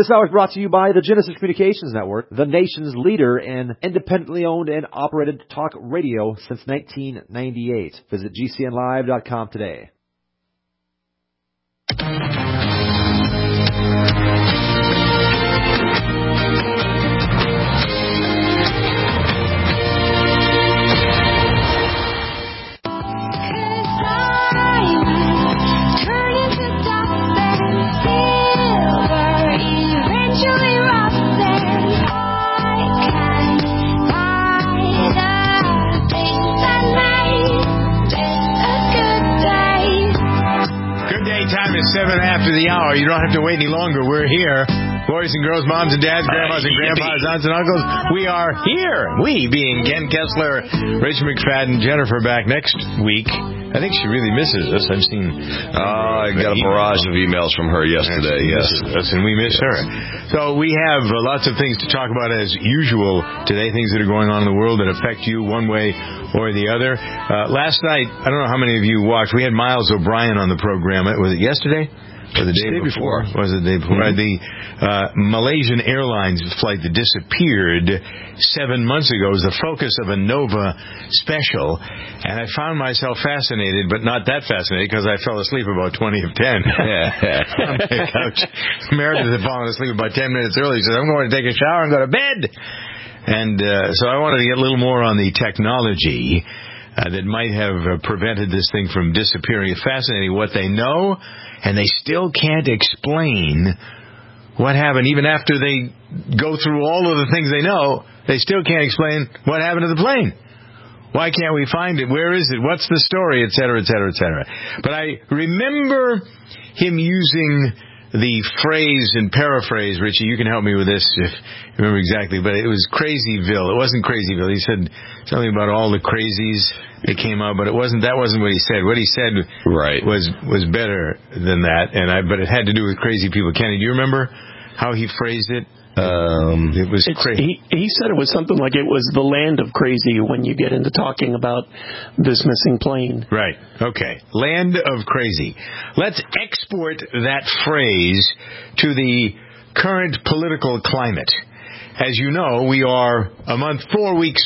This hour is brought to you by the Genesis Communications Network, the nation's leader in independently owned and operated talk radio since 1998. Visit GCNlive.com today. Time is 7 after the hour. You don't have to wait any longer. We're here. Boys and girls, moms and dads, grandmas and grandpas, aunts and uncles. We are here. We being Ken Kessler, Rich McFadden, Jennifer back next week. I think she really misses us. I've seen... I got a barrage of emails from her yesterday, yes. And we miss her. So we have lots of things to talk about as usual today, things that are going on in the world that affect you one way or the other. Last night, I don't know how many of you watched, we had Miles O'Brien on the program. Was it yesterday? Or the day before? Was it the day before? Mm-hmm. The Malaysian Airlines flight that disappeared 7 months ago was the focus of a Nova special, and I found myself fascinated, but not that fascinated, because I fell asleep about 20 of 10 on the couch. Meredith had fallen asleep about 10 minutes early. She said, I'm going to take a shower and go to bed. And so I wanted to get a little more on the technology that might have prevented this thing from disappearing. It's fascinating what they know, and they still can't explain what happened. Even after they go through all of the things they know, they still can't explain what happened to the plane. Why can't we find it? Where is it? What's the story? Et cetera, et cetera, et cetera. But I remember him using the phrase and paraphrase, Richie, you can help me with this if you remember exactly, but it was Crazyville. It wasn't Crazyville. He said something about all the crazies that came out, but that wasn't what he said. What he said was better than that, but it had to do with crazy people. Kenny, do you remember how he phrased it? It was crazy. He said it was something like it was the land of crazy when you get into talking about this missing plane. Right. Okay. Land of crazy. Let's export that phrase to the current political climate. As you know, we are a month, 4 weeks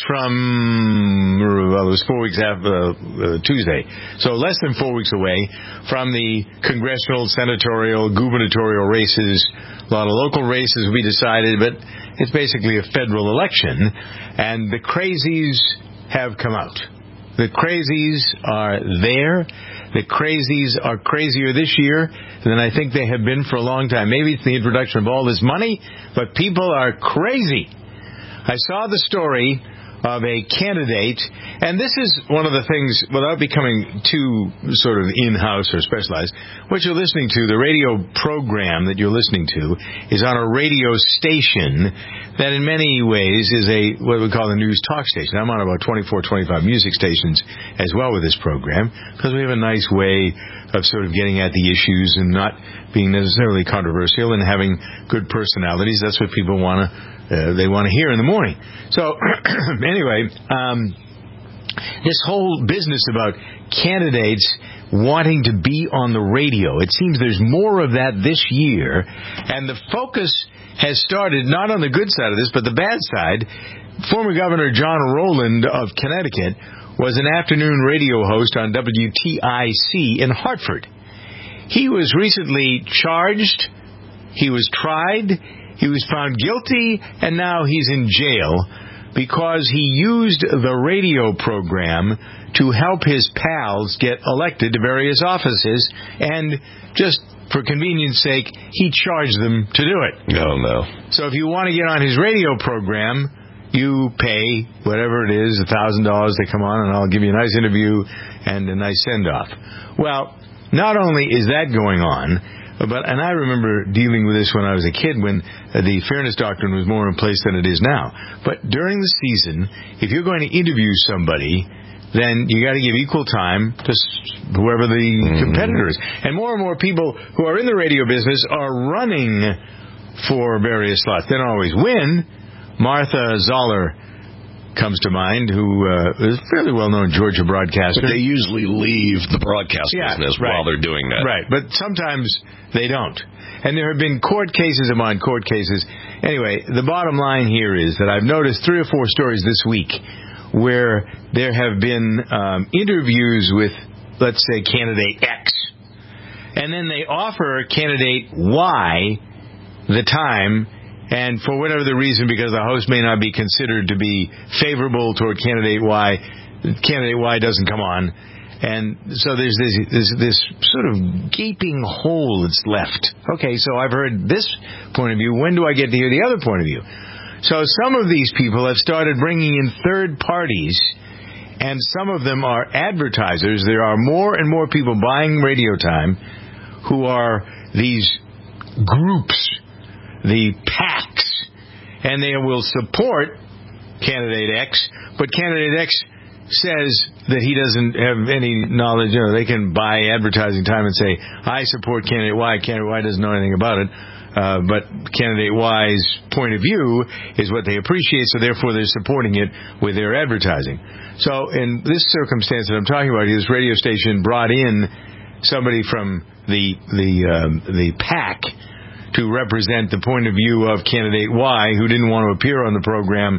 from, well, it was 4 weeks after Tuesday, so less than 4 weeks away from the congressional, senatorial, gubernatorial races. A lot of local races will be decided, but it's basically a federal election, and the crazies have come out. The crazies are there. The crazies are crazier this year than I think they have been for a long time. Maybe it's the introduction of all this money, but people are crazy. I saw the story of a candidate, and this is one of the things, without becoming too sort of in-house or specialized, what you're listening to, the radio program that you're listening to, is on a radio station that in many ways is what we call a news talk station. I'm on about 24, 25 music stations as well with this program, because we have a nice way of sort of getting at the issues and not being necessarily controversial and having good personalities. That's what people want to hear in the morning. So anyway, this whole business about candidates wanting to be on the radio, it seems there's more of that this year, and the focus has started not on the good side of this, but the bad side. Former Governor John Rowland of Connecticut was an afternoon radio host on WTIC in Hartford. He was recently charged, he was tried, he was found guilty, and now he's in jail because he used the radio program to help his pals get elected to various offices, and just for convenience sake, he charged them to do it. Oh, no. So if you want to get on his radio program, you pay whatever it is, $1,000 to come on, and I'll give you a nice interview and a nice send-off. Well, not only is that going on, and I remember dealing with this when I was a kid, when the fairness doctrine was more in place than it is now. But during the season, if you're going to interview somebody, then you got to give equal time to whoever the competitor is. And more people who are in the radio business are running for various slots. They don't always win. Martha Zoller comes to mind, who is a fairly well-known Georgia broadcaster. But they usually leave the broadcast business right, while they're doing that. Right, but sometimes they don't. And there have been court cases among court cases. Anyway, the bottom line here is that I've noticed 3 or 4 stories this week where there have been interviews with, let's say, candidate X. And then they offer candidate Y the time, and for whatever the reason, because the host may not be considered to be favorable toward candidate Y, candidate Y doesn't come on. And so there's this sort of gaping hole that's left. Okay, so I've heard this point of view. When do I get to hear the other point of view? So some of these people have started bringing in third parties, and some of them are advertisers. There are more and more people buying radio time who are these groups, the PACs, and they will support candidate X, but candidate X says that he doesn't have any knowledge. You know, they can buy advertising time and say, I support candidate Y. Candidate Y doesn't know anything about it. But candidate Y's point of view is what they appreciate, so therefore they're supporting it with their advertising. So in this circumstance that I'm talking about, this radio station brought in somebody from the PAC to represent the point of view of candidate Y, who didn't want to appear on the program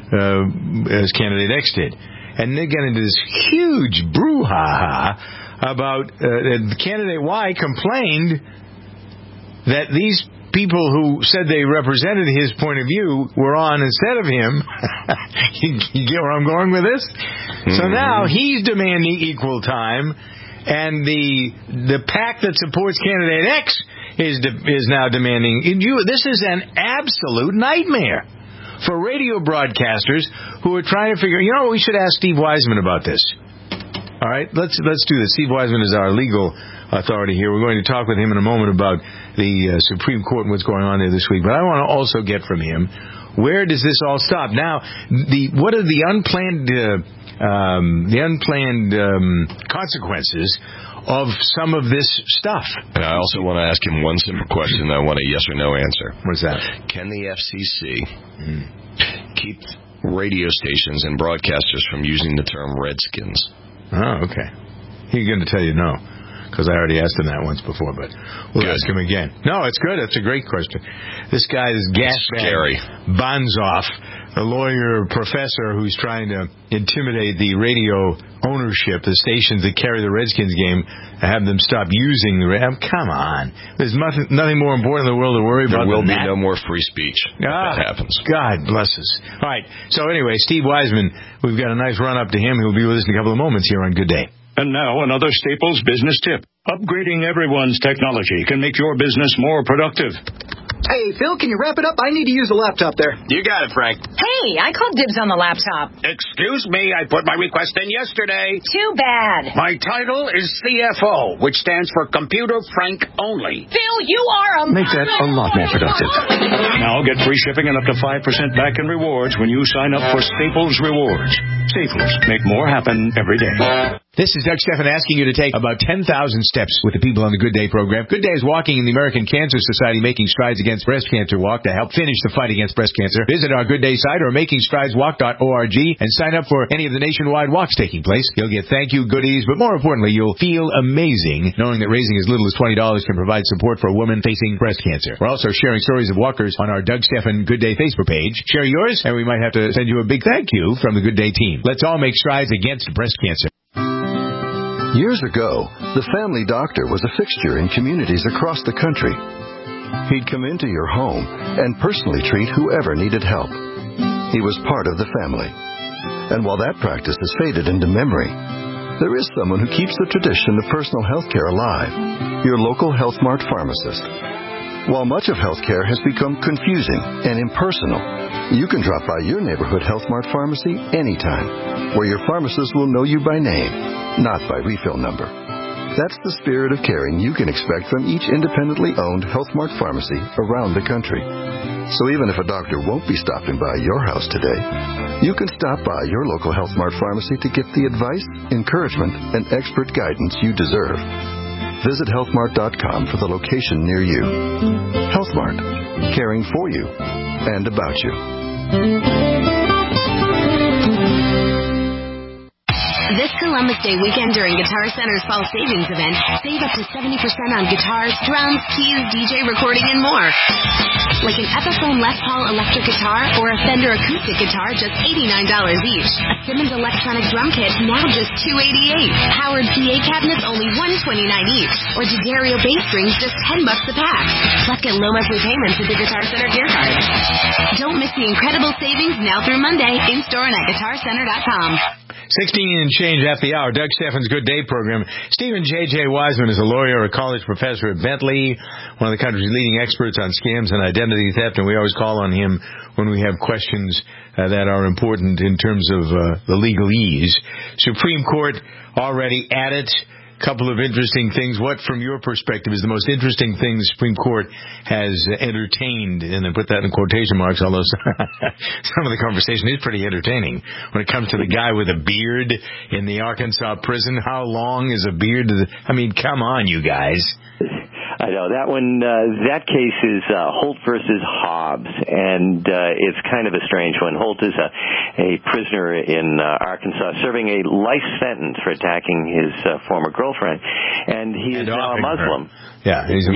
as candidate X did. And they get into this huge brouhaha about candidate Y complained that these people who said they represented his point of view were on instead of him. You get where I'm going with this? Mm-hmm. So now he's demanding equal time, and the PAC that supports candidate X is now demanding. This is an absolute nightmare for radio broadcasters who are trying to figure. You know, we should ask Steve Wiseman about this. All right, let's do this. Steve Wiseman is our legal authority here. We're going to talk with him in a moment about the Supreme Court and what's going on there this week. But I want to also get from him, where does this all stop? Now, what are the unplanned consequences of some of this stuff? And I also want to ask him one simple question that I want a yes or no answer. What's that? Can the FCC keep radio stations and broadcasters from using the term Redskins? Oh, okay. He's going to tell you no, because I already asked him that once before, but we'll ask him again. No, it's good. It's a great question. This guy is scary. Bonzoff, a lawyer professor who's trying to intimidate the radio ownership, the stations that carry the Redskins game, and have them stop using the come on. There's nothing more important in the world to worry about. There will be no more free speech if that happens. God bless us. All right. So anyway, Steve Wiseman, we've got a nice run-up to him. He'll be with us in a couple of moments here on Good Day. And now another Staples business tip. Upgrading everyone's technology can make your business more productive. Hey, Phil, can you wrap it up? I need to use a laptop there. You got it, Frank. Hey, I called dibs on the laptop. Excuse me, I put my request in yesterday. Too bad. My title is CFO, which stands for Computer Frank Only. Phil, you are a... Make that a lot more productive. Now get free shipping and up to 5% back in rewards when you sign up for Staples Rewards. Staples, make more happen every day. This is Doug Stephan asking you to take about 10,000 steps with the people on the Good Day program. Good Day is walking in the American Cancer Society Making Strides Against Breast Cancer Walk to help finish the fight against breast cancer. Visit our Good Day site or makingstrideswalk.org and sign up for any of the nationwide walks taking place. You'll get thank you goodies, but more importantly, you'll feel amazing knowing that raising as little as $20 can provide support for a woman facing breast cancer. We're also sharing stories of walkers on our Doug Stephan Good Day Facebook page. Share yours, and we might have to send you a big thank you from the Good Day team. Let's all make strides against breast cancer. Years ago, the family doctor was a fixture in communities across the country. He'd come into your home and personally treat whoever needed help. He was part of the family. And while that practice has faded into memory, there is someone who keeps the tradition of personal health care alive, your local Health Mart pharmacist. While much of healthcare has become confusing and impersonal, you can drop by your neighborhood Health Mart pharmacy anytime, where your pharmacist will know you by name, not by refill number. That's the spirit of caring you can expect from each independently owned Health Mart pharmacy around the country. So even if a doctor won't be stopping by your house today, you can stop by your local Health Mart pharmacy to get the advice, encouragement, and expert guidance you deserve. Visit healthmart.com for the location near you. Health Mart, caring for you and about you. Columbus Day weekend during Guitar Center's Fall Savings Event, save up to 70% on guitars, drums, keys, DJ recording, and more. Like an Epiphone Les Paul electric guitar or a Fender acoustic guitar, just $89 each. A Simmons electronic drum kit, now just $288. Howard PA cabinets, only $129 each. Or D'Addario bass strings, just $10 a pack. Plus get low monthly payments with the Guitar Center Gear Card. Don't miss the incredible savings now through Monday, in-store and at GuitarCenter.com. 16 and change at the hour. Doug Steffens' Good Day program. Stephen J.J. Wiseman is a lawyer, a college professor at Bentley, one of the country's leading experts on scams and identity theft, and we always call on him when we have questions that are important in terms of the legalese. Supreme Court already at it. Couple of interesting things. What, from your perspective, is the most interesting thing the Supreme Court has entertained? And I put that in quotation marks, although some of the conversation is pretty entertaining. When it comes to the guy with a beard in the Arkansas prison, how long is a beard? I mean, come on, you guys. I know that one. That case is Holt versus Hobbs, and it's kind of a strange one. Holt is a prisoner in Arkansas serving a life sentence for attacking his former girlfriend, and he is now a Muslim. Yeah, he's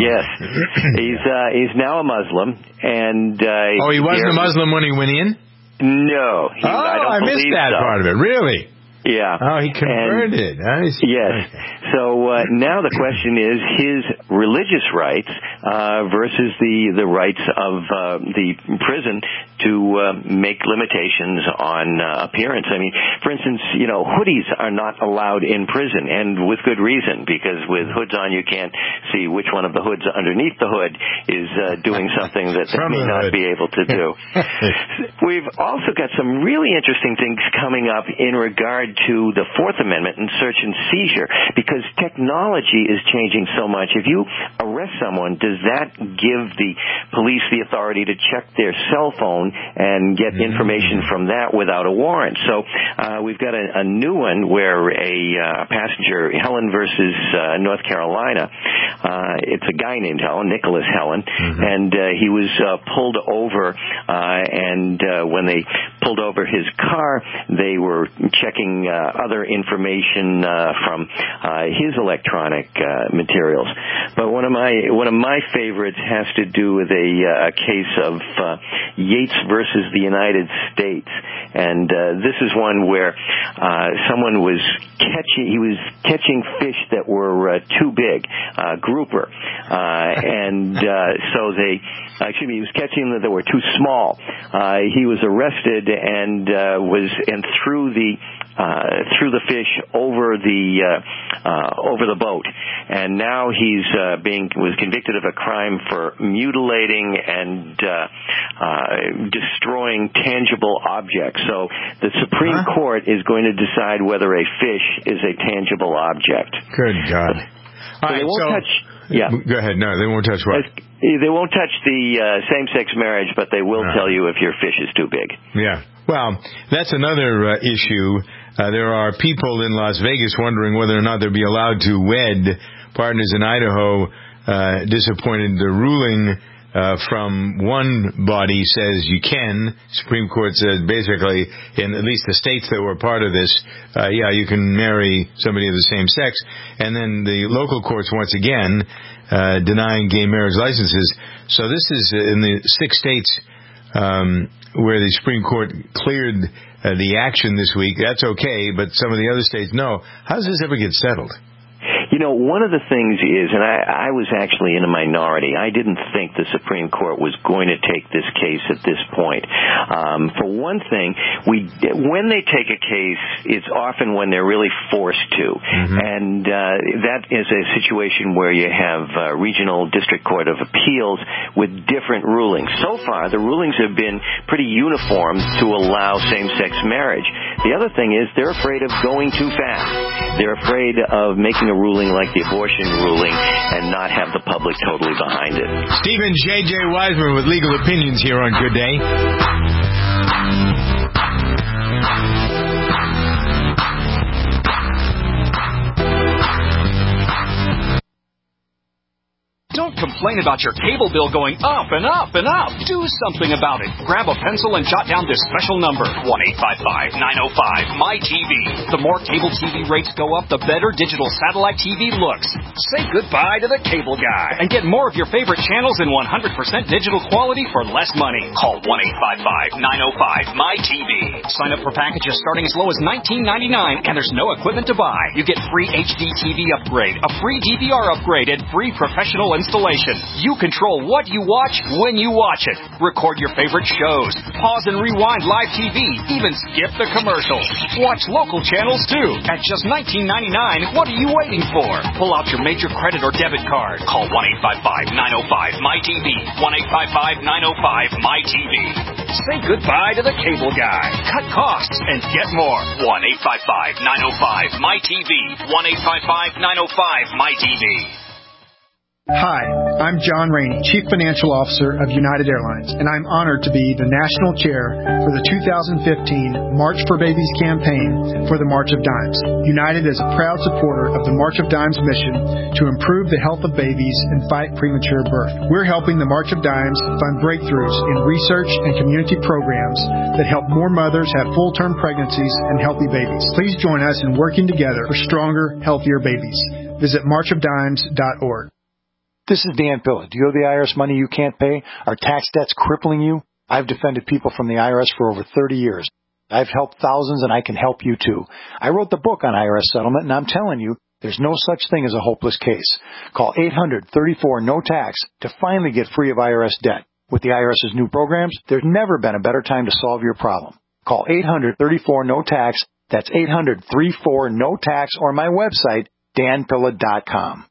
now a Muslim, and he wasn't a Muslim when he went in? No. I missed that part of it. Really? Yeah. Oh, he converted. Yes. So now the question is his religious rights versus the rights of the prison to make limitations on appearance. I mean, for instance, hoodies are not allowed in prison, and with good reason, because with hoods on you can't see which one of the hoods underneath the hood is doing something that they may not be able to do. We've also got some really interesting things coming up in regard to the Fourth Amendment and search and seizure, because technology is changing so much. If you arrest someone, does that give the police the authority to check their cell phone and get information from that without a warrant? So we've got a new one where a passenger, Helen versus North Carolina, it's a guy named Helen, Nicholas Helen, and he was pulled over, and when they pulled over his car, they were checking other information from his electronic materials. But one of my favorites has to do with a case of Yates versus the United States, and this is one where someone was catching fish that were too big, grouper, and so he was catching that were too small. He was arrested and threw the fish over the boat, and now was convicted of a crime for mutilating and destroying tangible objects. So the Supreme Court is going to decide whether a fish is a tangible object. Good God! So they won't touch. Yeah. Go ahead. No, they won't touch what? They won't touch the same-sex marriage, but they will tell you if your fish is too big. Yeah. Well, that's another issue. There are people in Las Vegas wondering whether or not they'll be allowed to wed. Partners in Idaho disappointed. The ruling from one body says you can. Supreme Court said basically, in at least the states that were part of this, you can marry somebody of the same sex. And then the local courts, once again, denying gay marriage licenses. So this is in the 6 states where the Supreme Court cleared the action this week. That's okay, but some of the other states, no. How does this ever get settled? One of the things is, and I was actually in a minority, I didn't think the Supreme Court was going to take this case at this point. For one thing, when they take a case, it's often when they're really forced to. And that is a situation where you have regional district court of appeals with different rulings. So far, the rulings have been pretty uniform to allow same-sex marriage. The other thing is they're afraid of going too fast. They're afraid of making a ruling like the abortion ruling and not have the public totally behind it. Stephen J.J. Wiseman with Legal Opinions here on Good Day. Don't complain about your cable bill going up and up and up. Do something about it. Grab a pencil and jot down this special number, 1-855-905-MY-TV. The more cable TV rates go up, the better digital satellite TV looks. Say goodbye to the cable guy and get more of your favorite channels in 100% digital quality for less money. Call 1-855-905-MY-TV. Sign up for packages starting as low as $19.99, and there's no equipment to buy. You get free HD TV upgrade, a free DVR upgrade, and free professional installation. You control what you watch when you watch it. Record your favorite shows, pause and rewind live TV, even skip the commercials. Watch local channels too. At just $19.99, what are you waiting for? Pull out your major credit or debit card. Call 1-855-905-MY-TV. 1-855-905-MY-TV. Say goodbye to the cable guy. Cut costs and get more. 1-855-905-MY-TV. 1-855-905-MY-TV. Hi, I'm John Rainey, Chief Financial Officer of United Airlines, and I'm honored to be the National Chair for the 2015 March for Babies campaign for the March of Dimes. United is a proud supporter of the March of Dimes mission to improve the health of babies and fight premature birth. We're helping the March of Dimes fund breakthroughs in research and community programs that help more mothers have full-term pregnancies and healthy babies. Please join us in working together for stronger, healthier babies. Visit marchofdimes.org. This is Dan Pilla. Do you owe the IRS money you can't pay? Are tax debts crippling you? I've defended people from the IRS for over 30 years. I've helped thousands, and I can help you too. I wrote the book on IRS settlement, and I'm telling you, there's no such thing as a hopeless case. Call 800-34-NO-TAX to finally get free of IRS debt. With the IRS's new programs, there's never been a better time to solve your problem. Call 800-34-NO-TAX. That's 800-34-NO-TAX, or my website, danpilla.com.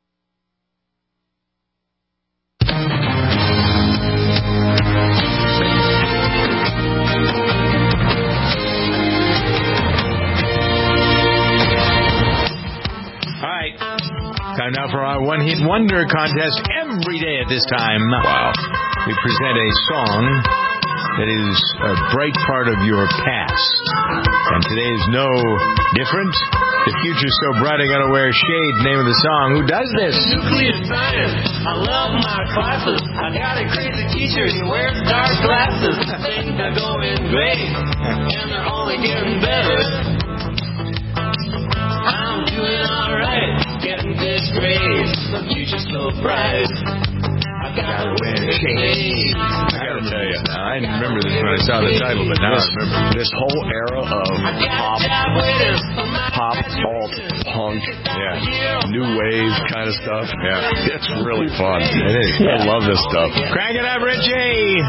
Time now for our One Hit Wonder contest every day at this time. Wow. We present a song that is a bright part of your past. And today is no different. The future's so bright I gotta wear shade, name of the song. Who does this? Nuclear science. I love my classes. I got a crazy teacher who wears dark glasses. Things are going great, and they're only getting better. I'm doing alright, getting good grades. The future's so bright. I gotta wear shades. I gotta tell you, now, I didn't remember this when I saw the title, but now I remember. This whole era of pop, alt, punk, new wave kind of stuff. Yeah, it's really fun. It is. I love this stuff. Crank it up, Richie.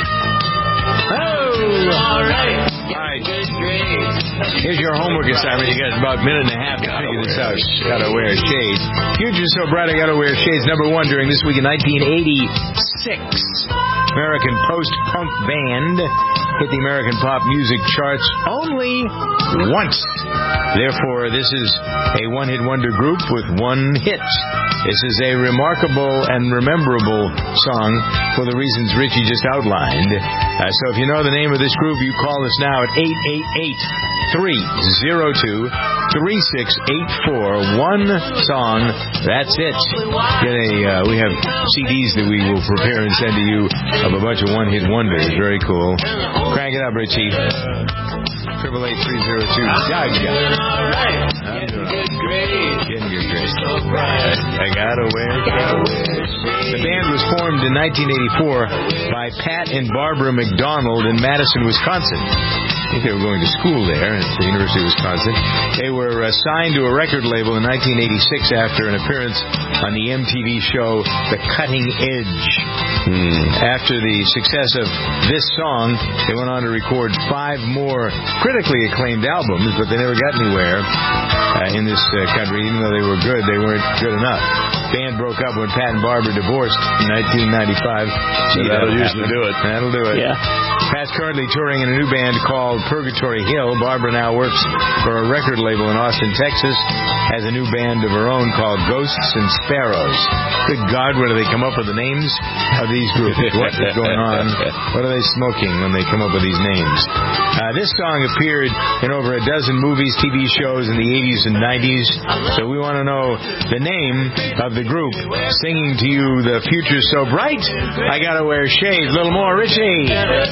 Oh, all right. Here's your homework assignment. You got about a minute and a half to figure this out. Gotta wear shades. Future's so bright I gotta wear shades. Number one during this week in 1986. American post-punk band hit the American pop music charts only once. Therefore, this is a one-hit wonder group with one hit. This is a remarkable and rememberable song for the reasons Richie just outlined. So if you know the name of this group, you call us now at 888-302-3684. One song, that's it. We have CDs that we will prepare and send to you of a bunch of one-hit wonders. Very cool. Crank it up, Richie. 888-302. Getting your grades. I gotta wear. The band was formed in 1984 by Pat and Barbara McDonald in Madison, Wisconsin. I think they were going to school there at the University of Wisconsin. They were signed to a record label in 1986 after an appearance on the MTV show The Cutting Edge. After the success of this song, they went on to record 5 more critically acclaimed albums, but they never got anywhere in this country. Even though they were good, they weren't good enough. The band broke up when Pat and Barbara divorced in 1995. That'll usually do it. That'll do it. Yeah. Pat's currently touring in a new band called Purgatory Hill. Barbara now works for a record label in Austin, Texas, has a new band of her own called Ghosts and Sparrows. Good God, where do they come up with the names of these groups? What is going on? What are they smoking when they come up with these names? This song appeared in over a dozen movies, TV shows in the 80s and 90s. So we want to know the name of the the group singing to you The Future's So Bright. I Gotta Wear Shades. A little more, Richie.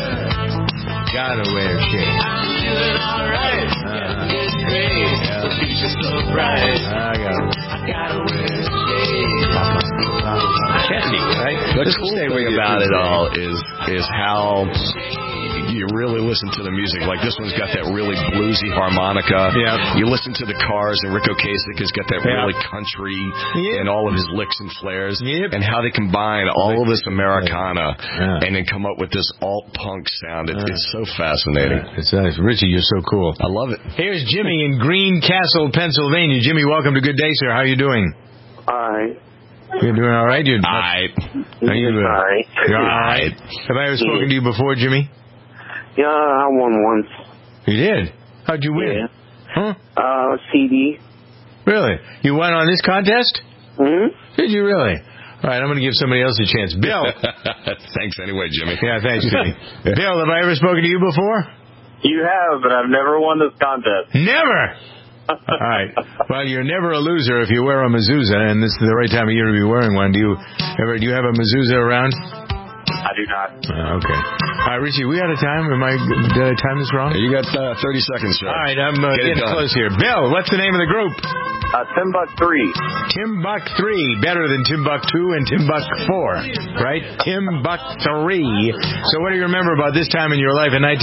Gotta wear shades. I'm doing alright. It's great. The future's so bright. I gotta wear shades. Catchy, right? The cool thing about it all is how you really listen to the music. Like this one's got that really bluesy harmonica. Yeah. You listen to the Cars, and Rick Ocasek has got that really country and all of his licks and flares, and how they combine all of this Americana and then come up with this alt-punk sound. It's so fascinating. It's nice. Richie, you're so cool. I love it. Here's Jimmy in Greencastle, Pennsylvania. Jimmy, welcome to Good Day, sir. How are you doing? All right. You're doing all right? You're all right. How you doing? All right. You're all right. Have I ever spoken to you before, Jimmy? Yeah, I won once. You did? How'd you win? Yeah. Huh? CD. Really? You won on this contest? Mm-hmm. Did you really? All right, I'm going to give somebody else a chance. Bill. Thanks anyway, Jimmy. Yeah, thanks, Jimmy. Bill, have I ever spoken to you before? You have, but I've never won this contest. Never? All right. Well, you're never a loser if you wear a mezuzah, and this is the right time of year to be wearing one. Do you have a mezuzah around? I do not. Okay. All right, Richie, we out of time? Did I time this wrong? You got 30 seconds, sir. All right, I'm getting close here. Bill, what's the name of the group? Timbuk 3. Timbuk 3. Better than Timbuktu and Timbuk 4, right? Timbuk 3. So what do you remember about this time in your life in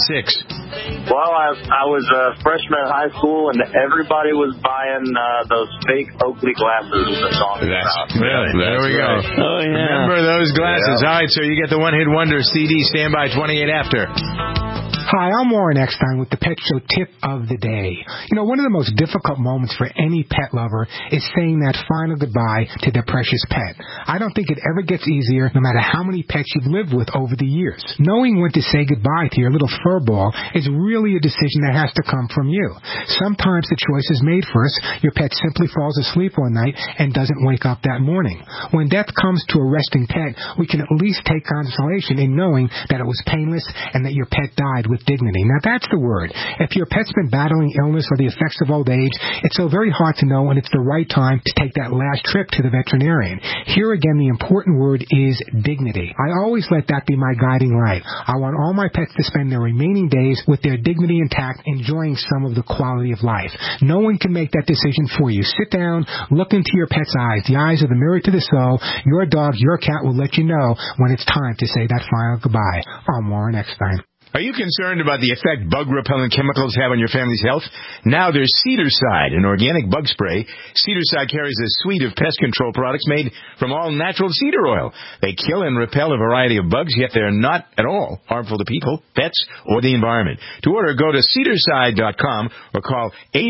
1986? Well, I was a freshman in high school, and everybody was buying those fake Oakley glasses the song is about. Really? There we go. Oh, yeah. Remember those glasses. Yeah. All right, so you get the one-hit wonder CD. Stand by 28 after. Hi, I'm Warren Eckstein with the Pet Show Tip of the Day. You know, one of the most difficult moments for any pet lover is saying that final goodbye to their precious pet. I don't think it ever gets easier no matter how many pets you've lived with over the years. Knowing when to say goodbye to your little fur ball is really a decision that has to come from you. Sometimes the choice is made first. Your pet simply falls asleep one night and doesn't wake up that morning. When death comes to a resting pet, we can at least take consolation in knowing that it was painless and that your pet died with dignity. Now, that's the word. If your pet's been battling illness or the effects of old age, it's so very hard to know when it's the right time to take that last trip to the veterinarian. Here again, the important word is dignity. I always let that be my guiding light. I want all my pets to spend their remaining days with their dignity intact, enjoying some of the quality of life. No one can make that decision for you. Sit down, look into your pet's eyes. The eyes are the mirror to the soul. Your dog, your cat will let you know when it's time to say that final goodbye. I'm Warren Eckstein. Are you concerned about the effect bug-repellent chemicals have on your family's health? Now there's Cedarside, an organic bug spray. Cedarside carries a suite of pest control products made from all natural cedar oil. They kill and repel a variety of bugs, yet they're not at all harmful to people, pets, or the environment. To order, go to cedarside.com or call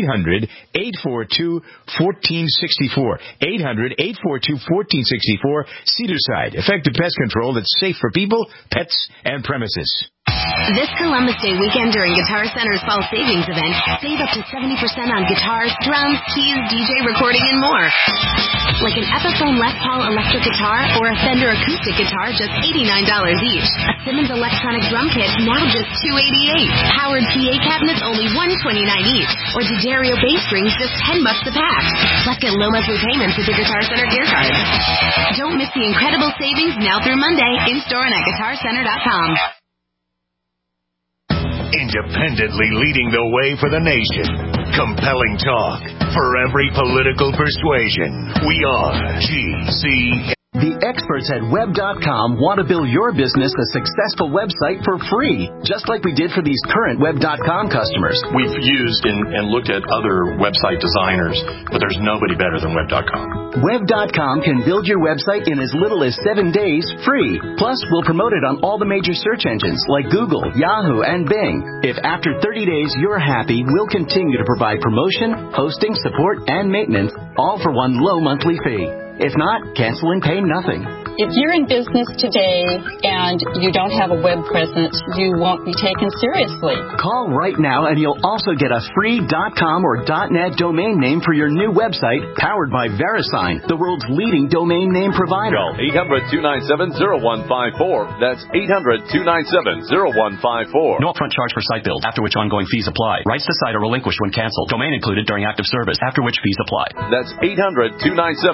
800-842-1464. 800-842-1464. Cedarside, effective pest control that's safe for people, pets, and premises. This Columbus Day weekend during Guitar Center's Fall Savings Event, save up to 70% on guitars, drums, keys, DJ recording, and more. Like an Epiphone Les Paul electric guitar or a Fender acoustic guitar, just $89 each. A Simmons electronic drum kit, now just $288. Howard PA cabinets, only $129 each. Or D'Addario bass strings, just $10 a pack. Plus get low monthly payments with your Guitar Center gear card. Don't miss the incredible savings now through Monday, in-store and at GuitarCenter.com. Independently leading the way for the nation. Compelling talk for every political persuasion. We are GC. The experts at Web.com want to build your business a successful website for free, just like we did for these current Web.com customers. We've used and looked at other website designers, but there's nobody better than Web.com. Web.com can build your website in as little as 7 days free. Plus, we'll promote it on all the major search engines like Google, Yahoo, and Bing. If after 30 days you're happy, we'll continue to provide promotion, hosting, support, and maintenance, all for one low monthly fee. If not, cancel and pay nothing. If you're in business today and you don't have a web presence, you won't be taken seriously. Call right now and you'll also get a free .com or .net domain name for your new website, powered by VeriSign, the world's leading domain name provider. Call 800-297-0154. That's 800-297-0154. No upfront charge for site build, after which ongoing fees apply. Rights to site are relinquished when canceled. Domain included during active service, after which fees apply. That's 800-297-0154.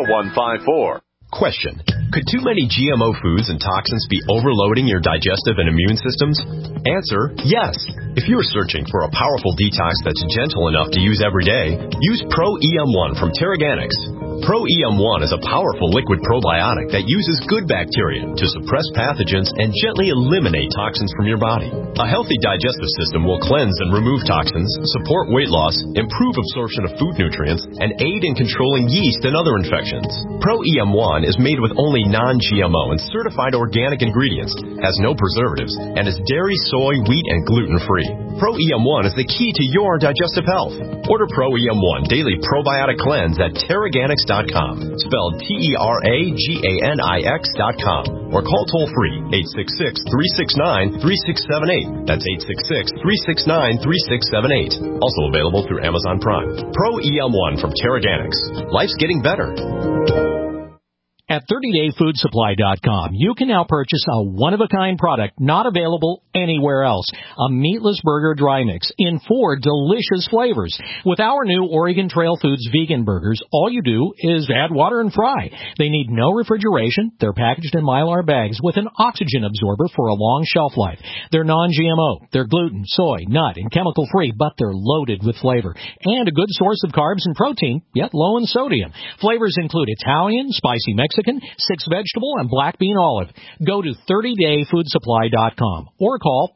4154. Question. Could too many GMO foods and toxins be overloading your digestive and immune systems? Answer, yes. If you're searching for a powerful detox that's gentle enough to use every day, use Pro-EM1 from Terraganics. Pro-EM1 is a powerful liquid probiotic that uses good bacteria to suppress pathogens and gently eliminate toxins from your body. A healthy digestive system will cleanse and remove toxins, support weight loss, improve absorption of food nutrients, and aid in controlling yeast and other infections. Pro-EM1 is made with only non-GMO and certified organic ingredients, has no preservatives, and is dairy, soy, wheat, and gluten-free. Pro-EM1 is the key to your digestive health. Order Pro-EM1 Daily Probiotic Cleanse at Terraganics.com, spelled Terraganix.com, or call toll-free 866-369-3678. That's 866-369-3678. Also available through Amazon Prime. Pro-EM1 from Terraganics. Life's getting better. At 30dayfoodsupply.com, you can now purchase a one-of-a-kind product not available anywhere else. A meatless burger dry mix in 4 delicious flavors. With our new Oregon Trail Foods vegan burgers, all you do is add water and fry. They need no refrigeration. They're packaged in Mylar bags with an oxygen absorber for a long shelf life. They're non-GMO. They're gluten, soy, nut, and chemical-free, but they're loaded with flavor. And a good source of carbs and protein, yet low in sodium. Flavors include Italian, spicy Mexican, 6-vegetable, and black bean olive. Go to 30dayfoodsupply.com or call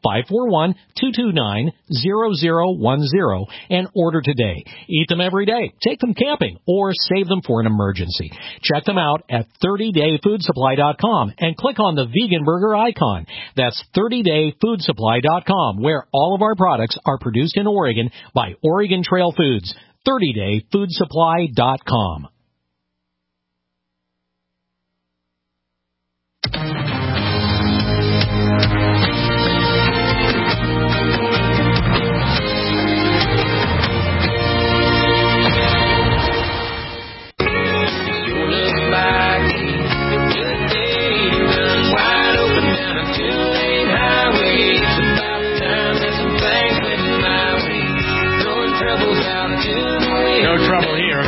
541-229-0010 and order today. Eat them every day, take them camping, or save them for an emergency. Check them out at 30dayfoodsupply.com and click on the vegan burger icon. That's 30dayfoodsupply.com, where all of our products are produced in Oregon by Oregon Trail Foods. 30dayfoodsupply.com. No trouble here.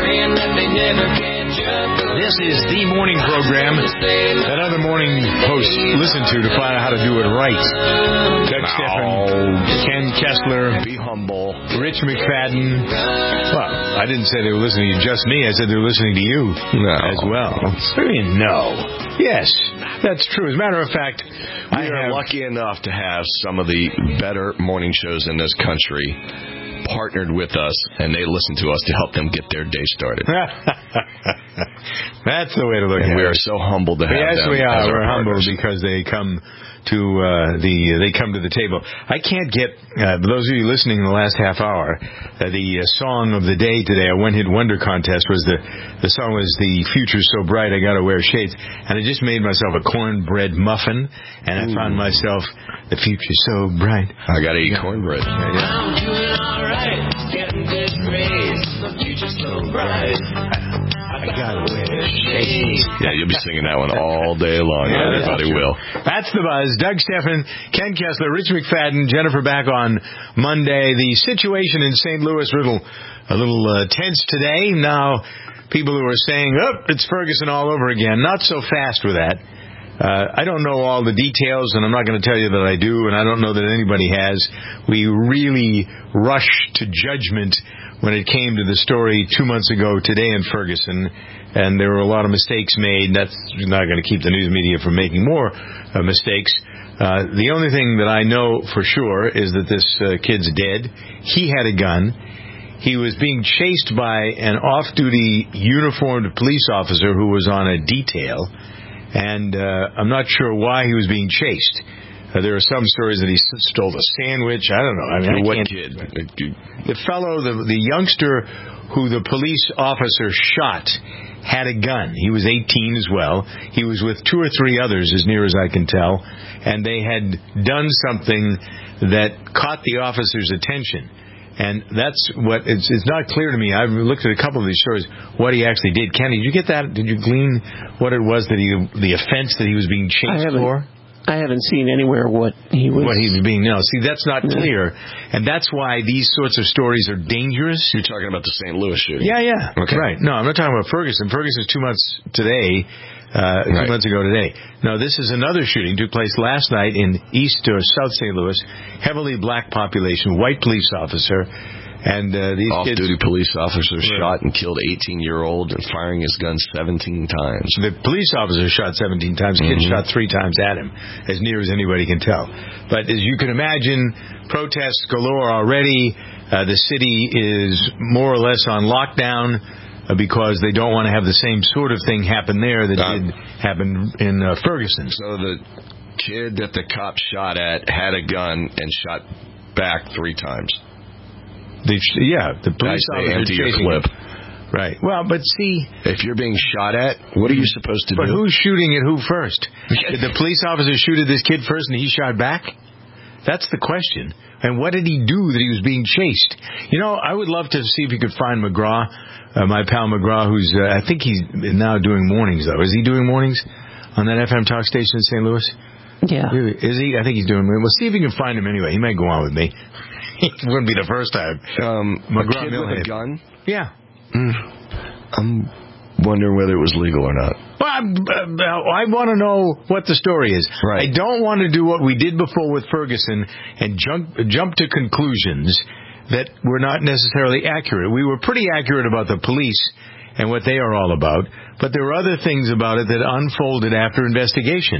This is the morning program that other morning hosts listen to find out how to do it right. Doug Stephan, Ken Kessler, be humble, Rich McFadden. Well, I didn't say they were listening to just me. I said they were listening to you as well. No. Yes, that's true. As a matter of fact, we are lucky enough to have some of the better morning shows in this country partnered with us, and they listen to us to help them get their day started. That's the way to look at it. We are so humbled to have them. Yes, we are. We're humbled partners. because they come to the table. I can't get those of you listening in the last half hour. The song of the day today, a one-hit wonder contest, was the song was "The Future's So Bright I Gotta Wear Shades," and I just made myself a cornbread muffin, and I found myself "The Future's So Bright." I gotta eat cornbread. I'm doing alright, getting good grades. The future's so bright. I gotta wear shades. Yeah, you'll be singing that one all day long. Yeah, everybody will. That's the buzz. Doug Stephan, Ken Kessler, Rich McFadden, Jennifer back on Monday. The situation in St. Louis, a little tense today. Now, people who are saying, it's Ferguson all over again. Not so fast with that. I don't know all the details, and I'm not going to tell you that I do, and I don't know that anybody has. We really rushed to judgment when it came to the story 2 months ago today in Ferguson, and there were a lot of mistakes made. That's not going to keep the news media from making more mistakes. The only thing that I know for sure is that this kid's dead. He had a gun. He was being chased by an off-duty uniformed police officer who was on a detail, and I'm not sure why he was being chased. There are some stories that he stole a sandwich. I don't know. I mean, what kid? The fellow, the youngster who the police officer shot had a gun. He was 18 as well. He was with 2 or 3 others, as near as I can tell, and they had done something that caught the officer's attention. And that's what it's not clear to me. I've looked at a couple of these stories, what he actually did. Kenny, did you get that? Did you glean what it was that the offense that he was being chased for? I haven't seen anywhere what he was being. No, see, that's not clear, and that's why these sorts of stories are dangerous. You're talking about the St. Louis shooting. Yeah. Okay. Right. No, I'm not talking about Ferguson. Ferguson's 2 months today. 2 months ago today. No, this is another shooting. Took place last night in East or South St. Louis. Heavily black population, white police officer. And these off-duty police officer shot and killed 18-year-old and firing his gun 17 times. The police officer shot 17 times. The kid shot 3 times at him, as near as anybody can tell. But as you can imagine, protests galore already. The city is more or less on lockdown because they don't want to have the same sort of thing happen there that did happen in Ferguson. So the kid that the cop shot at had a gun and shot back 3 times. The police officer empty your clip. Right. Well, but see, if you're being shot at, what are you supposed to do? But who's shooting at who first? Did the police officer shoot at this kid first and he shot back? That's the question. And what did he do that he was being chased? You know, I would love to see if you could find McGraw, my pal McGraw, who's I think he's now doing mornings though. Is he doing mornings on that FM talk station in St. Louis? Yeah. Is he? I think he's doing. Well, see if you can find him anyway. He may go on with me. It wouldn't be the first time. A kid with a gun? Yeah. I'm wondering whether it was legal or not. Well, I want to know what the story is. Right. I don't want to do what we did before with Ferguson and jump to conclusions that were not necessarily accurate. We were pretty accurate about the police and what they are all about, but there were other things about it that unfolded after investigation.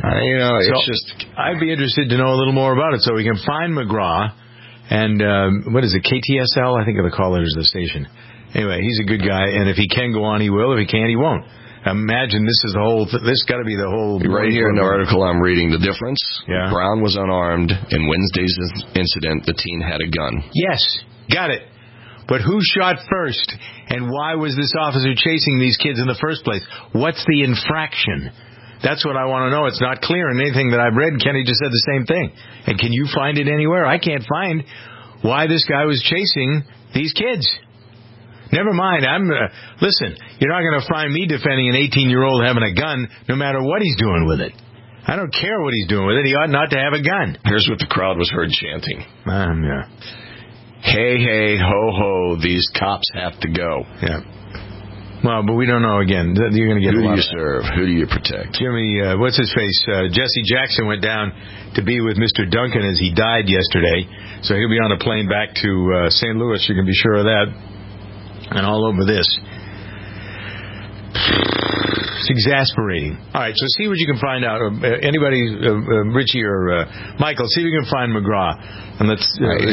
I'd be interested to know a little more about it so we can find McGraw. And what is it, KTSL? I think of the call letters of the station. Anyway, he's a good guy, and if he can go on, he will. If he can't, he won't. Imagine this is the whole. This got to be the whole. Right here in the article I'm reading, the difference. Yeah. Brown was unarmed. In Wednesday's incident, the teen had a gun. Yes, got it. But who shot first, and why was this officer chasing these kids in the first place? What's the infraction? That's what I want to know. It's not clear in anything that I've read. Kenny just said the same thing. And can you find it anywhere? I can't find why this guy was chasing these kids. Never mind. Listen, you're not going to find me defending an 18-year-old having a gun no matter what he's doing with it. I don't care what he's doing with it. He ought not to have a gun. Here's what the crowd was heard chanting. Yeah. Hey, hey, ho, ho, these cops have to go. Yeah. Well, but we don't know again. You're going to get Who a lot do you serve? Who do you protect? Jimmy, what's his face? Jesse Jackson went down to be with Mr. Duncan as he died yesterday. So he'll be on a plane back to St. Louis. You can be sure of that. And all over this. It's exasperating. All right, so see what you can find out. Anybody, Richie or Michael, see if you can find McGraw. And let's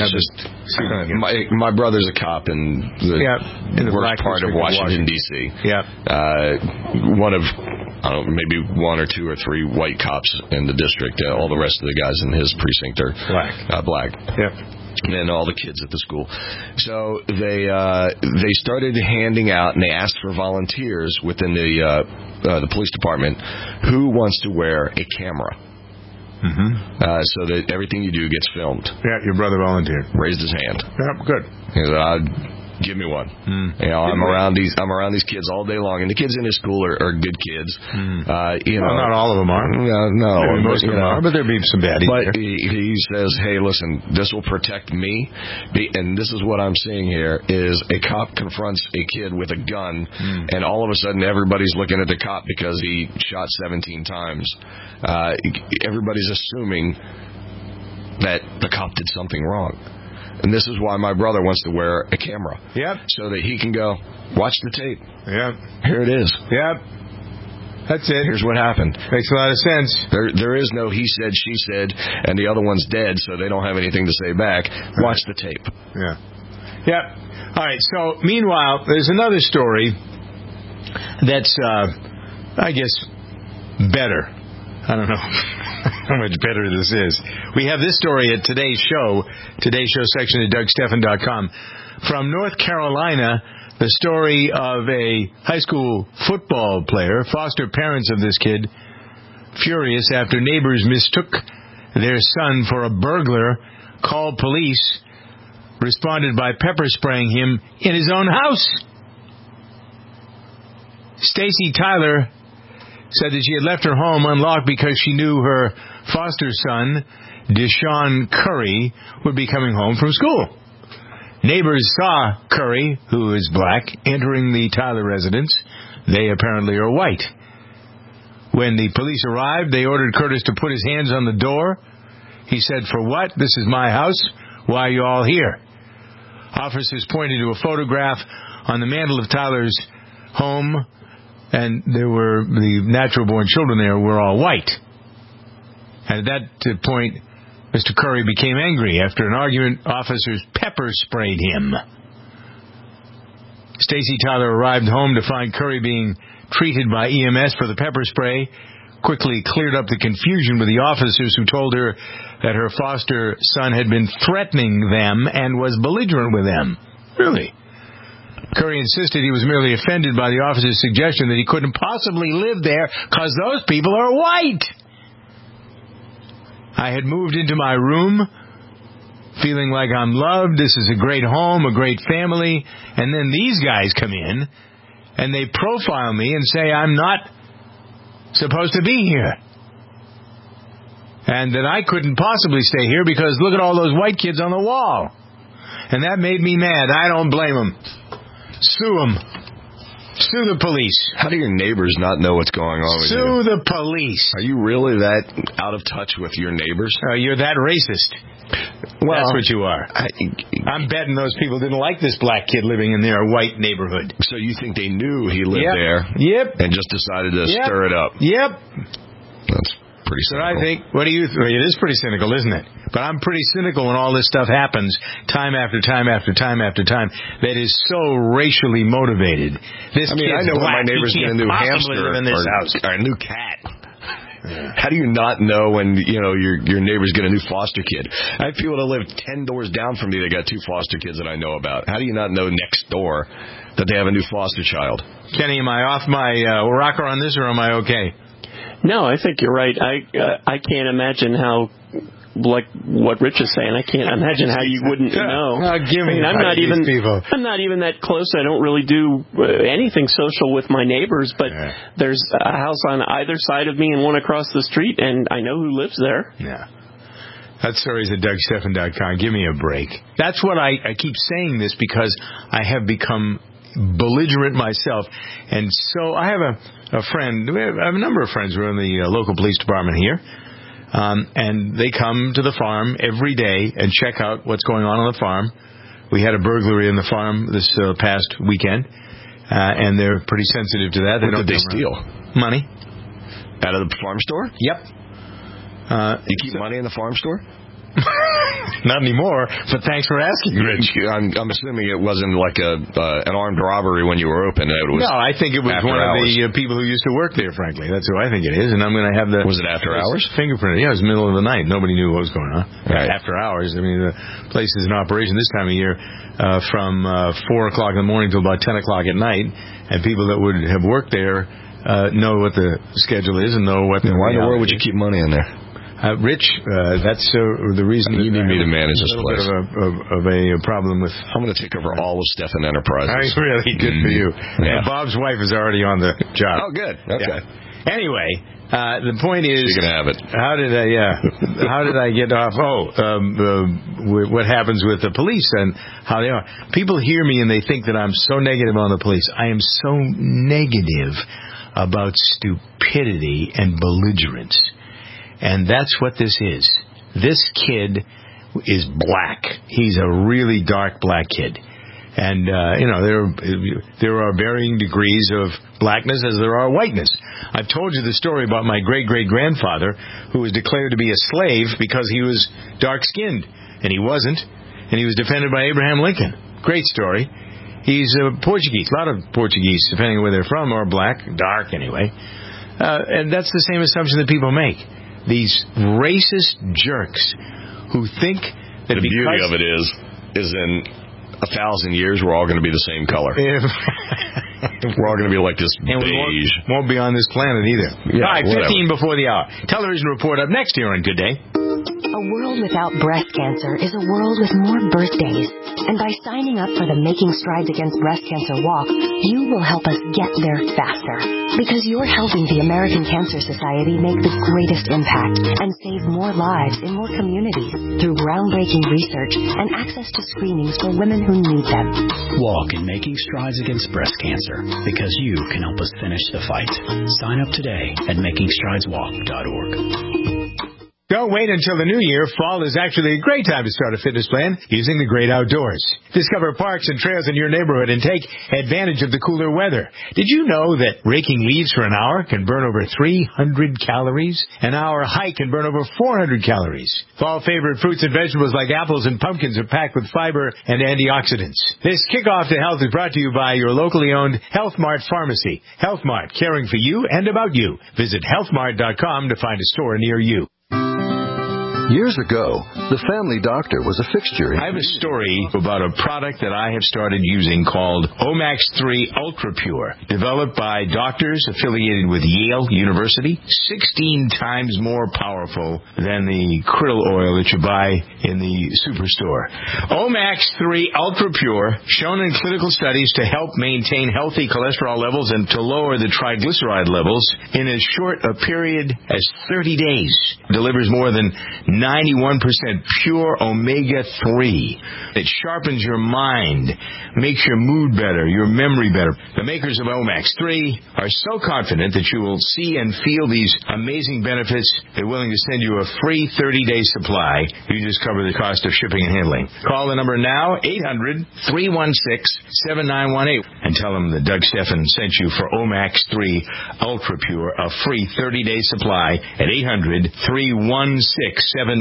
my brother's a cop in the worst part of Washington, D.C. Yeah. One of, I don't know, maybe 1 or 2 or 3 white cops in the district. All the rest of the guys in his precinct are black. Yeah. And all the kids at the school. So they started handing out, and they asked for volunteers within the police department who wants to wear a camera. So that everything you do gets filmed. Yeah, your brother volunteered. Raised his hand. Yeah, good. He said, give me one. I'm around these kids all day long, and the kids in his school are good kids. Not all of them are. No, most of them are, but there'll be some baddies. But he says, "Hey, listen, this will protect me." And this is what I'm seeing here: is a cop confronts a kid with a gun, and all of a sudden everybody's looking at the cop because he shot 17 times. Everybody's assuming that the cop did something wrong. And this is why my brother wants to wear a camera. Yep. So that he can go, watch the tape. Yep. Here it is. Yep. That's it. Here's what happened. Makes a lot of sense. There is no he said, she said, and the other one's dead, so they don't have anything to say back. Watch the tape. Yeah. Yep. All right. So, meanwhile, there's another story that's, I guess, better. I don't know how much better this is. We have this story at Today's Show section at DougStephan.com. From North Carolina, the story of a high school football player, foster parents of this kid, furious after neighbors mistook their son for a burglar, called police, responded by pepper spraying him in his own house. Stacy Tyler said that she had left her home unlocked because she knew her foster son, Deshaun Curry, would be coming home from school. Neighbors saw Curry, who is black, entering the Tyler residence. They apparently are white. When the police arrived, they ordered Curtis to put his hands on the door. He said, "For what? This is my house. Why are you all here?" Officers pointed to a photograph on the mantle of Tyler's home, and there were the natural-born children there were all white. And at that point, Mr. Curry became angry. After an argument, officers pepper-sprayed him. Stacy Tyler arrived home to find Curry being treated by EMS for the pepper spray, quickly cleared up the confusion with the officers who told her that her foster son had been threatening them and was belligerent with them. Really? Curry insisted he was merely offended by the officer's suggestion that he couldn't possibly live there because those people are white. I had moved into my room feeling like I'm loved, this is a great home, a great family, and then these guys come in and they profile me and say I'm not supposed to be here. And that I couldn't possibly stay here because look at all those white kids on the wall. And that made me mad. I don't blame them. Sue them. Sue the police. How do your neighbors not know what's going on with you? Sue the police. Are you really that out of touch with your neighbors? You're that racist. Well, that's what you are. I'm betting those people didn't like this black kid living in their white neighborhood. So you think they knew he lived there? Yep. And just decided to stir it up? Yep. That's pretty cynical. So I think, what do you think? It is pretty cynical, isn't it? But I'm pretty cynical when all this stuff happens time after time after time after time that is so racially motivated. This I know when my neighbor's get a new hamster in this house. Or a new cat. How do you not know when your neighbors get a new foster kid? I have people that live 10 doors down from me that got 2 foster kids that I know about. How do you not know next door that they have a new foster child? Kenny, am I off my rocker on this, or am I okay? No, I think you're right. I can't imagine how, like what Rich is saying, I can't imagine how you wouldn't know. I'm not even that close. I don't really do anything social with my neighbors, but there's a house on either side of me and one across the street, and I know who lives there. Yeah. That story's at DougStephan.com. Give me a break. That's what I keep saying this because I have become belligerent myself. And so I have a friend, I have a number of friends who are in the local police department here, and they come to the farm every day and check out what's going on the farm. We had a burglary in the farm this past weekend, and they're pretty sensitive to that. What did they steal? Money. Out of the farm store? Yep. You keep money in the farm store? Not anymore, but thanks for asking, Rich. I'm assuming it wasn't like an armed robbery when you were open. No, I think it was one of the people who used to work there, frankly. That's who I think it is, and I'm going to have the... Was it after hours? Fingerprint. Yeah, it was middle of the night. Nobody knew what was going on. Right. After hours. I mean, the place is in operation this time of year from 4 o'clock in the morning till about 10 o'clock at night, and people that would have worked there know what the schedule is and know what the... Why in the world would you keep money in there? Rich, that's the reason you need me to manage this place. Of a problem with. I'm going to take over all of Stephan Enterprises. Really good for you. Yeah. Bob's wife is already on the job. Oh, good. Okay. Yeah. Anyway, the point is, you can have it. How did I get off? What happens with the police and how they are? People hear me and they think that I'm so negative on the police. I am so negative about stupidity and belligerence. And that's what this is. This kid is black. He's a really dark black kid. And, there are varying degrees of blackness as there are whiteness. I've told you the story about my great-great-grandfather who was declared to be a slave because he was dark-skinned. And he wasn't. And he was defended by Abraham Lincoln. Great story. He's Portuguese. A lot of Portuguese, depending on where they're from, are black. Dark, anyway. And that's the same assumption that people make. These racist jerks who think that the beauty of it is in 1,000 years we're all going to be the same color. We're all going to be like this beige. We won't be on this planet either. Yeah, 15 before the hour. Television report up next here on Good Day. A world without breast cancer is a world with more birthdays. And by signing up for the Making Strides Against Breast Cancer Walk, you will help us get there faster. Because you're helping the American Cancer Society make the greatest impact and save more lives in more communities through groundbreaking research and access to screenings for women who need them. Walk in Making Strides Against Breast Cancer, because you can help us finish the fight. Sign up today at makingstrideswalk.org. Don't wait until the new year. Fall is actually a great time to start a fitness plan using the great outdoors. Discover parks and trails in your neighborhood and take advantage of the cooler weather. Did you know that raking leaves for an hour can burn over 300 calories? An hour hike can burn over 400 calories. Fall favorite fruits and vegetables like apples and pumpkins are packed with fiber and antioxidants. This kickoff to health is brought to you by your locally owned Health Mart Pharmacy. Health Mart, caring for you and about you. Visit healthmart.com to find a store near you. Years ago, the Family Doctor was a fixture. I have a story about a product that I have started using called Omax 3 Ultra Pure, developed by doctors affiliated with Yale University, 16 times more powerful than the krill oil that you buy in the superstore. Omax 3 Ultra Pure, shown in clinical studies to help maintain healthy cholesterol levels and to lower the triglyceride levels in as short a period as 30 days, delivers more than 91% pure omega-3. It sharpens your mind, makes your mood better, your memory better. The makers of Omax 3 are so confident that you will see and feel these amazing benefits, they're willing to send you a free 30-day supply. You just cover the cost of shipping and handling. Call the number now, 800-316-7918, and tell them that Doug Steffen sent you for Omax 3 Ultra Pure, a free 30-day supply at 800-316-7918.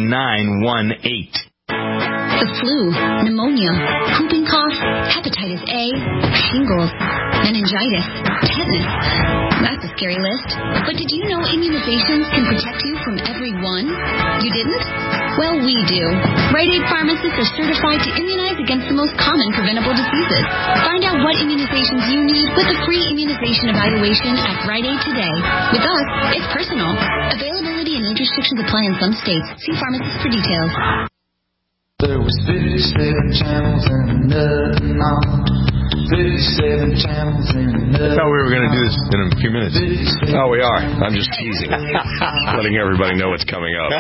The flu, pneumonia, whooping cough, hepatitis A, shingles, meningitis, tetanus. That's a scary list. But did you know immunizations can protect you from every one? You didn't? Well, we do. Rite Aid pharmacists are certified to immunize against the most common preventable diseases. Find out what immunizations you need with a free immunization evaluation at Rite Aid today. With us, it's personal. Availability and age restrictions apply in some states. See pharmacists for details. There was 57 channels and nothing on. 57 channels and nothing. Thought we were going to do this in a few minutes. Oh, we are. I'm just teasing. Letting everybody know what's coming up.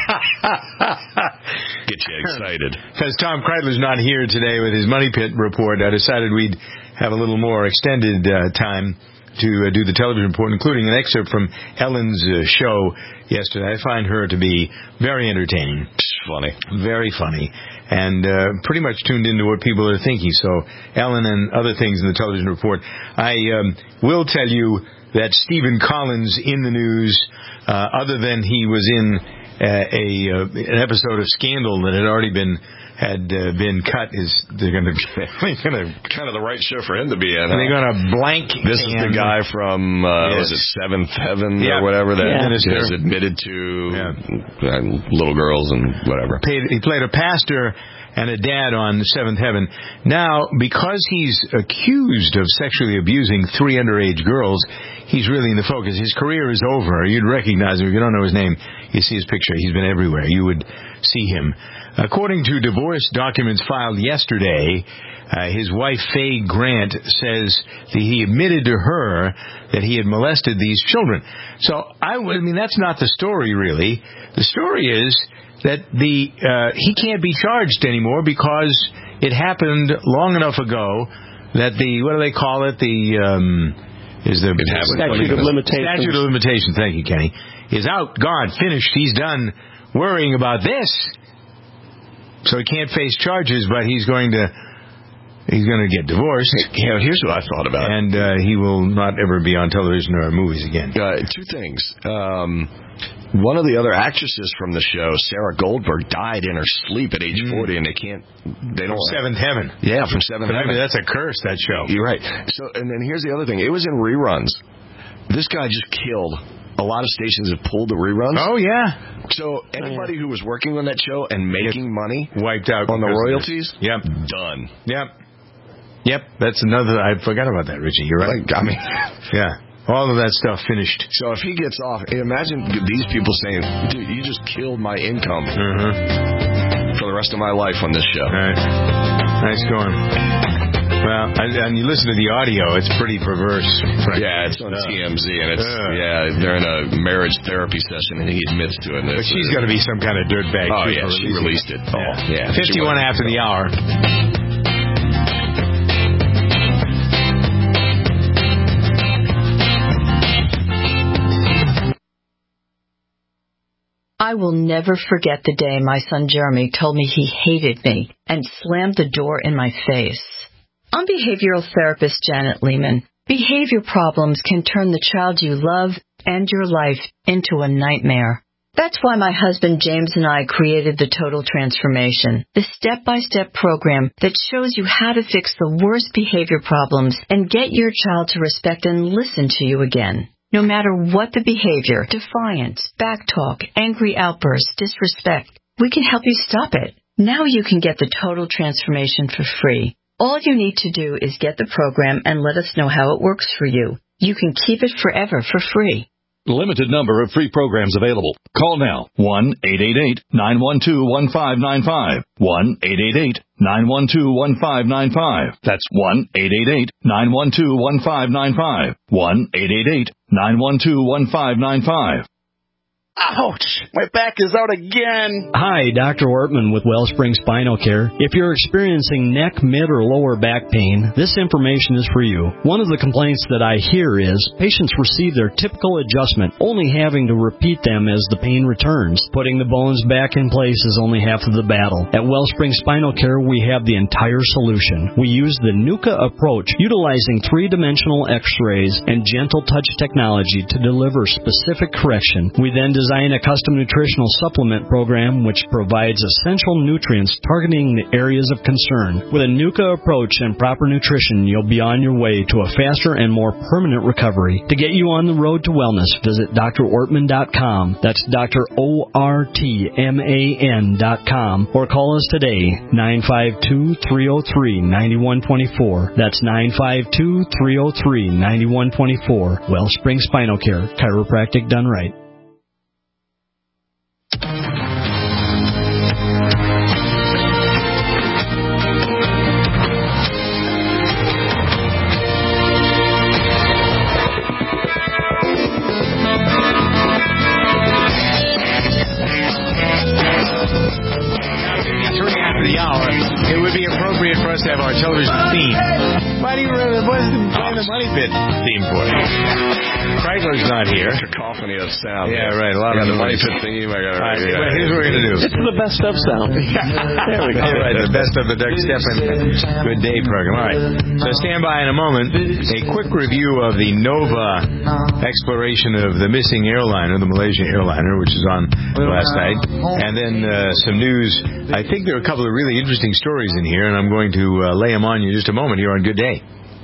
Get you excited. Because Tom Kreidler's not here today with his Money Pit report, I decided we'd have a little more extended time to do the television report, including an excerpt from Ellen's show yesterday. I find her to be very entertaining. Funny. Very funny. And pretty much tuned into what people are thinking. So Ellen and other things in the television report. I will tell you that Stephen Collins in the news, other than he was in an episode of Scandal that had already been cut, they're going to kind of the right show for him to be in. They're going to blank. This is the guy from was it Seventh Heaven or whatever that is admitted to little girls and whatever. He played a pastor and a dad on Seventh Heaven. Now, because he's accused of sexually abusing 3 underage girls, he's really in the focus. His career is over. You'd recognize him. If you don't know his name, you see his picture. He's been everywhere. You would see him. According to divorce documents filed yesterday, his wife, Faye Grant, says that he admitted to her that he had molested these children. So, I mean, that's not the story, really. The story is that he can't be charged anymore because it happened long enough ago that what do they call it? Statute of limitations. Statute of limitations, thank you, Kenny, is out, gone, finished. He's done worrying about this. So he can't face charges, but he's going to get divorced. Yeah, here's what I thought about. And he will not ever be on television or movies again. 2 things. One of the other actresses from the show, Sarah Goldberg, died in her sleep at age 40, and they don't. Seventh Heaven. Yeah, from Seventh Heaven. That's a curse, that show. You're right. So, and then here's the other thing. It was in reruns. This guy just killed. A lot of stations have pulled the reruns. Oh, yeah. So anybody who was working on that show and making money wiped out on the royalties, done. Yep. That's another. I forgot about that, Richie. You're right. Yeah. All of that stuff finished. So if he gets off, imagine these people saying, dude, you just killed my income for the rest of my life on this show. All right. Nice going. Well, and you listen to the audio, it's pretty perverse. Right? Yeah, it's on TMZ, and it's they're in a marriage therapy session, and he admits to it. But she's going to be some kind of dirtbag. Oh, yeah, she released it. Oh, yeah. 51 after the hour. I will never forget the day my son Jeremy told me he hated me and slammed the door in my face. I'm behavioral therapist Janet Lehman. Behavior problems can turn the child you love and your life into a nightmare. That's why my husband James and I created the Total Transformation, the step-by-step program that shows you how to fix the worst behavior problems and get your child to respect and listen to you again. No matter what the behavior, defiance, backtalk, angry outbursts, disrespect, we can help you stop it. Now you can get the Total Transformation for free. All you need to do is get the program and let us know how it works for you. You can keep it forever for free. Limited number of free programs available. Call now. 1-888-912-1595. 1-888-912-1595. That's 1-888-912-1595. 1-888-912-1595. Ouch! My back is out again. Hi, Dr. Ortman with Wellspring Spinal Care. If you're experiencing neck, mid, or lower back pain, this information is for you. One of the complaints that I hear is patients receive their typical adjustment, only having to repeat them as the pain returns. Putting the bones back in place is only half of the battle. At Wellspring Spinal Care, we have the entire solution. We use the NUCA approach, utilizing three-dimensional x-rays and gentle touch technology to deliver specific correction. We then design a custom nutritional supplement program which provides essential nutrients targeting the areas of concern. With a NUCA approach and proper nutrition, you'll be on your way to a faster and more permanent recovery. To get you on the road to wellness, visit drortman.com. That's drortman.com. Or call us today, 952-303-9124. That's 952-303-9124. Wellspring Spinal Care, chiropractic done right. It would be appropriate for us to have our television theme. Why do you play the Money Pit theme for? Chrysler's not here. Cacophony of sound. Yeah, right. A lot of the Money Pit theme. Here's what we're going to do. It's the best of sound. There we go. All right, the best of the Doug Stephan Good Day program. All right. So stand by in a moment. A quick review of the Nova exploration of the missing airliner, the Malaysia airliner, which is on last night. And then some news. I think there are a couple of really interesting stories in here, and I'm going to lay them on you in just a moment here on Good Day.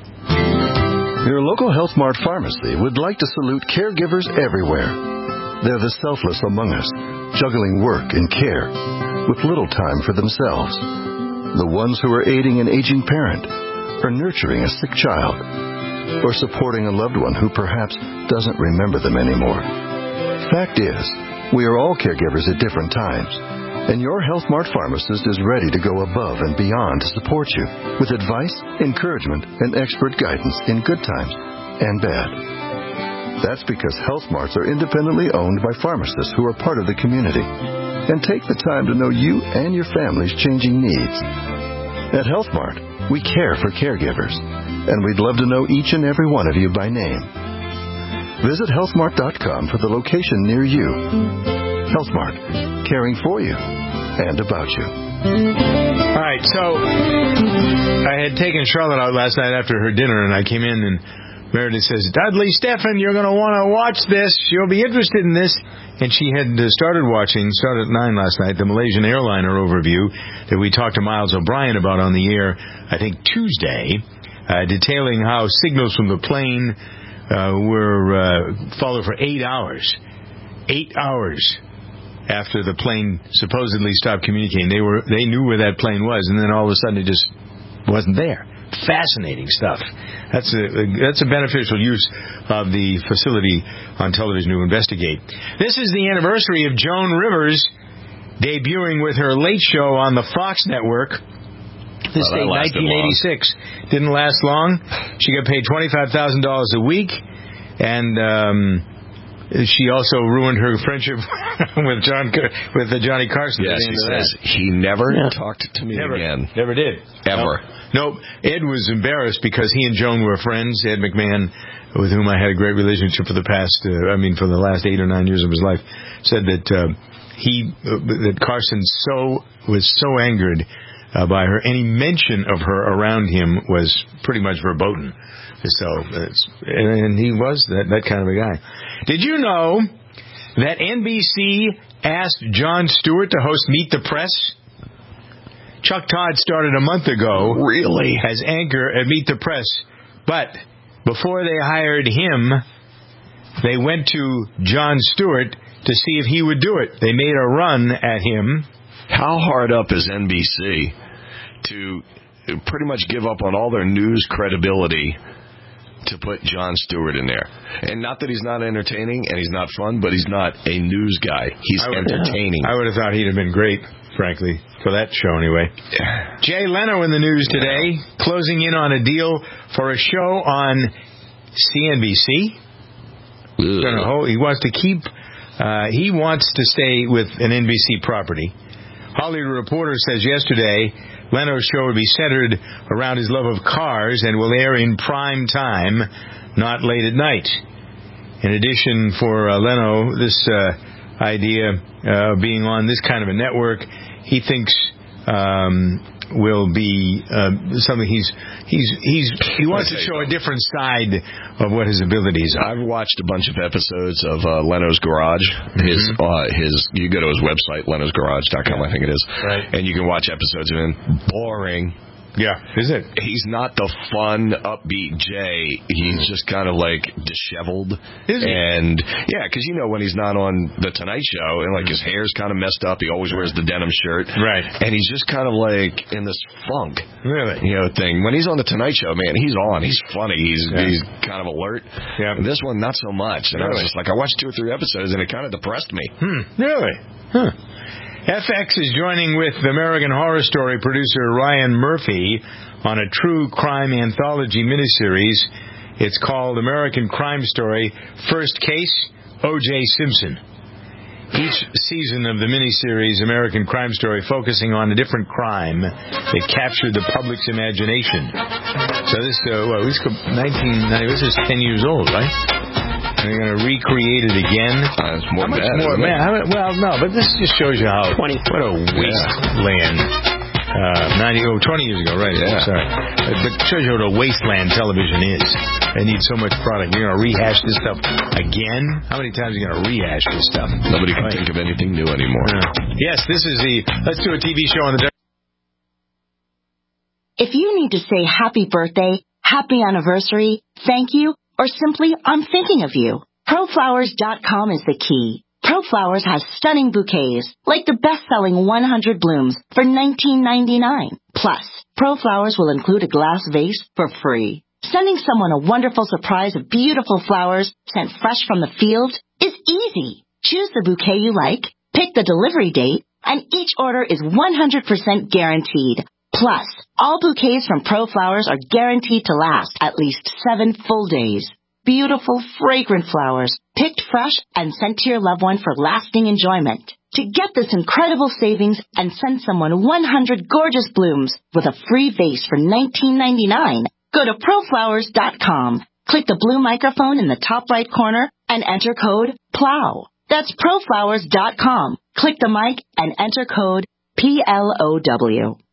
Your local Health Mart pharmacy would like to salute caregivers everywhere. They're the selfless among us, juggling work and care with little time for themselves. The ones who are aiding an aging parent, or nurturing a sick child, or supporting a loved one who perhaps doesn't remember them anymore. Fact is, we are all caregivers at different times. And your Health Mart pharmacist is ready to go above and beyond to support you with advice, encouragement, and expert guidance in good times and bad. That's because Health Marts are independently owned by pharmacists who are part of the community and take the time to know you and your family's changing needs. At Health Mart, we care for caregivers, and we'd love to know each and every one of you by name. Visit healthmart.com for the location near you. Health Mart, caring for you and about you. All right, so I had taken Charlotte out last night after her dinner, and I came in, and Meredith says, Dudley Stephan, you're going to want to watch this. You'll be interested in this. And she had started at 9 last night, the Malaysian airliner overview that we talked to Miles O'Brien about on the air, I think Tuesday, detailing how signals from the plane were followed for 8 hours. 8 hours after the plane supposedly stopped communicating. They knew where that plane was, and then all of a sudden it just wasn't there. Fascinating stuff. That's a beneficial use of the facility on television to investigate. This is the anniversary of Joan Rivers debuting with her Late Show on the Fox network. This date, 1986. Didn't last long. She got paid $25,000 a week, and she also ruined her friendship with Johnny Carson. Yes, he says he never talked to me again. Never did. Ever. Nope. Ed was embarrassed because he and Joan were friends. Ed McMahon, with whom I had a great relationship for the last 8 or 9 years of his life, said that that Carson was so angered by her. Any mention of her around him was pretty much verboten. So, and he was that kind of a guy. Did you know that NBC asked Jon Stewart to host Meet the Press? Chuck Todd started a month ago, really, as anchor at Meet the Press. But before they hired him, they went to Jon Stewart to see if he would do it. They made a run at him. How hard up is NBC to pretty much give up on all their news credibility to put Jon Stewart in there? And not that he's not entertaining and he's not fun, but he's not a news guy. He's entertaining. I would have thought he'd have been great, frankly, for that show anyway. Jay Leno in the news today, closing in on a deal for a show on CNBC. He wants to keep. He wants to stay with an NBC property. Hollywood Reporter says yesterday Leno's show will be centered around his love of cars and will air in prime time, not late at night. In addition, for Leno, this idea of being on this kind of a network, he thinks will be something he wants to show a different side of what his abilities are. I've watched a bunch of episodes of Leno's Garage. You go to his website, lenosgarage.com, I think it is. Right. And you can watch episodes of him. Boring. Yeah, is it? He's not the fun, upbeat Jay. He's just kind of like disheveled. Is he? And yeah, because when he's not on the Tonight Show and like his hair's kind of messed up, he always wears the denim shirt. Right. And he's just kind of like in this funk, really, thing. When he's on the Tonight Show, man, he's on. He's funny. He's kind of alert. Yeah. And this one, not so much. And I was just like, I watched 2 or 3 episodes and it kind of depressed me. Really? Huh. FX is joining with American Horror Story producer Ryan Murphy on a true crime anthology miniseries. It's called American Crime Story First Case, O.J. Simpson. Each season of the miniseries American Crime Story focusing on a different crime that captured the public's imagination. So this is 10 years old, right? They're going to recreate it again. It's more how much bad, more? Man, well, no, but this just shows you how what a wasteland. 20 years ago, right? Yeah. Sorry, but it shows you what a wasteland television is. They need so much product. You're going to rehash this stuff again? How many times are you going to rehash this stuff? Nobody can think of anything new anymore. Yes, this is let's do a TV show on the. If you need to say happy birthday, happy anniversary, thank you, or simply, I'm thinking of you, ProFlowers.com is the key. ProFlowers has stunning bouquets, like the best-selling 100 blooms for $19.99. Plus, ProFlowers will include a glass vase for free. Sending someone a wonderful surprise of beautiful flowers sent fresh from the field is easy. Choose the bouquet you like, pick the delivery date, and each order is 100% guaranteed. Plus, all bouquets from ProFlowers are guaranteed to last at least 7 full days. Beautiful, fragrant flowers, picked fresh and sent to your loved one for lasting enjoyment. To get this incredible savings and send someone 100 gorgeous blooms with a free vase for $19.99, go to ProFlowers.com. Click the blue microphone in the top right corner and enter code PLOW. That's ProFlowers.com. Click the mic and enter code PLOW.